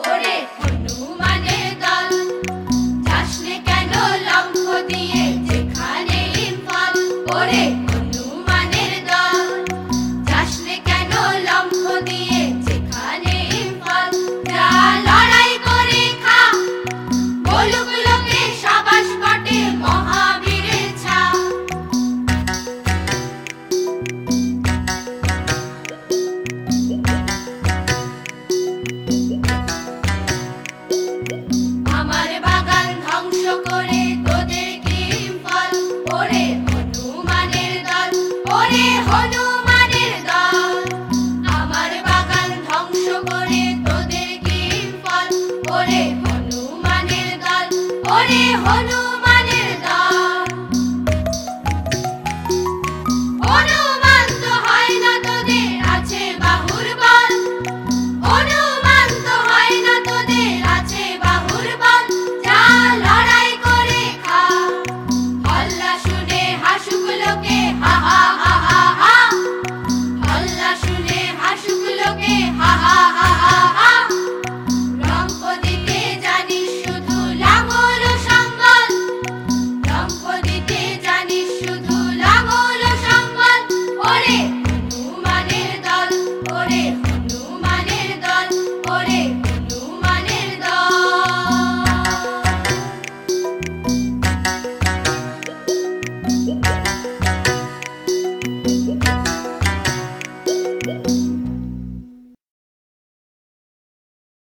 ওরে হনুমানের দল, যাসনে কেন লম্ফ দিয়ে যেখানে ইম্ফল। ওরে হনুমানের দল, যাসনে কেন লম্ফ দিয়ে যেখানে ইম্ফল। যা লড়াই করে খা, বলুক লোকে সাবাস বটে মহাবীরের ছা। আমার বাগান ধ্বংস করে তোদের কি ফল। ওরে হনুমানের দল, ওরে হনুমানের দল, আমার বাগান ধ্বংস করে তোদের কি ফল। ওরে হনুমানের দল, ওরে হনু